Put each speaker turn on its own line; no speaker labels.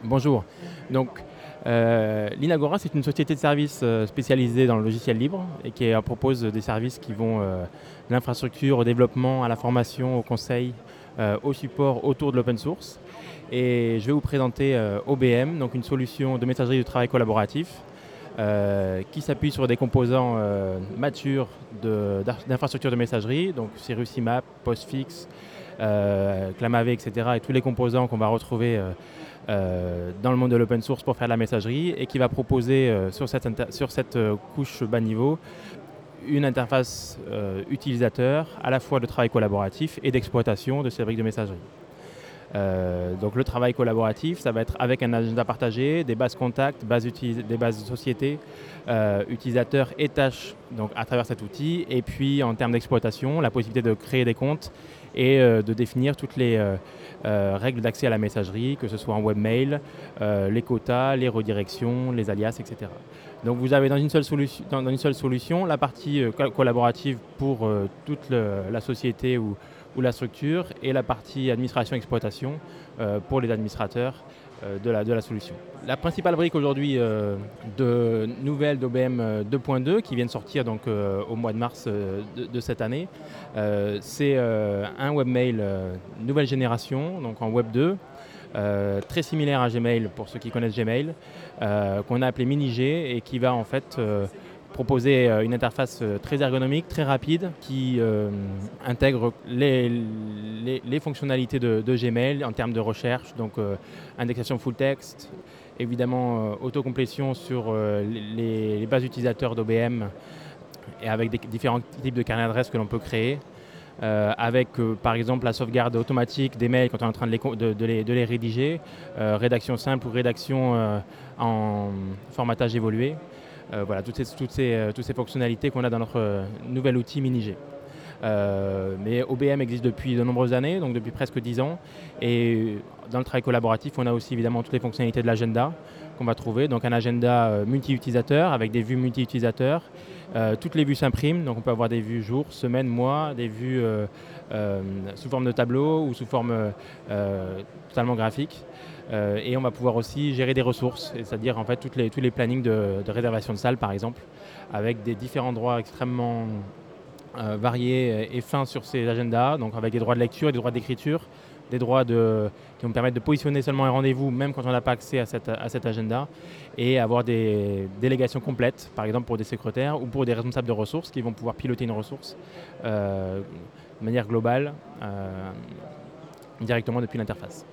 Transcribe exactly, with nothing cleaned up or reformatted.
Bonjour. Donc, euh, l'Inagora, c'est une société de services euh, spécialisée dans le logiciel libre et qui euh, propose des services qui vont euh, de l'infrastructure au développement, à la formation, au conseil, euh, au support autour de l'open source. Et je vais vous présenter euh, O B M, donc une solution de messagerie de travail collaboratif euh, qui s'appuie sur des composants euh, matures de- d'ar- d'infrastructures de messagerie, donc Cirrus I M A P, Postfix, euh, Clamave, et cetera, et tous les composants qu'on va retrouver euh, euh, dans le monde de l'open source pour faire de la messagerie et qui va proposer euh, sur cette, inter- sur cette euh, couche bas niveau une interface euh, utilisateur à la fois de travail collaboratif et d'exploitation de ces briques de messagerie. Euh, donc le travail collaboratif, ça va être avec un agenda partagé, des bases contacts, bases utilis- des bases de société, euh, utilisateurs et tâches donc à travers cet outil. Et puis en termes d'exploitation, la possibilité de créer des comptes et euh, de définir toutes les euh, euh, règles d'accès à la messagerie, que ce soit en webmail, euh, les quotas, les redirections, les alias, et cetera. Donc vous avez dans une seule, solution, dans, dans une seule solution la partie euh, co- collaborative pour euh, toute le- la société ou, ou la structure et la partie administration-exploitation euh, pour les administrateurs euh, de, la, de la solution. La principale brique aujourd'hui euh, de nouvelles d'O B M euh, deux point deux qui viennent sortir donc, euh, au mois de mars euh, de, de cette année, euh, c'est euh, un webmail euh, nouvelle génération, donc en Web deux, euh, très similaire à Gmail pour ceux qui connaissent Gmail, euh, qu'on a appelé Mini-G et qui va en fait euh, proposer euh, une interface euh, très ergonomique, très rapide, qui euh, intègre les, les, les fonctionnalités de, de Gmail en termes de recherche, donc euh, indexation full text, évidemment euh, autocomplétion sur euh, les, les bases utilisateurs d'O B M et avec des différents types de carnets d'adresses que l'on peut créer. Euh, avec euh, par exemple la sauvegarde automatique des mails quand on est en train de les, de, de les, de les rédiger, euh, rédaction simple ou rédaction euh, en formatage évolué. Euh, voilà, toutes ces, toutes ces, euh, toutes ces fonctionnalités qu'on a dans notre euh, nouvel outil Mini-G. Euh, mais O B M existe depuis de nombreuses années, donc depuis presque dix ans. Et dans le travail collaboratif, on a aussi évidemment toutes les fonctionnalités de l'agenda qu'on va trouver. Donc un agenda euh, multi-utilisateur avec des vues multi-utilisateurs. Euh, toutes les vues s'impriment, donc on peut avoir des vues jour, semaine, mois, des vues euh, euh, sous forme de tableau ou sous forme euh, totalement graphique. Euh, et on va pouvoir aussi gérer des ressources, c'est-à-dire en fait toutes les, tous les plannings de, de réservation de salles par exemple, avec des différents droits extrêmement euh, variés et fins sur ces agendas, donc avec des droits de lecture et des droits d'écriture, des droits de, qui vont me permettre de positionner seulement un rendez-vous, même quand on n'a pas accès à, cette, à cet agenda, et avoir des délégations complètes, par exemple pour des secrétaires ou pour des responsables de ressources qui vont pouvoir piloter une ressource euh, de manière globale, euh, directement depuis l'interface.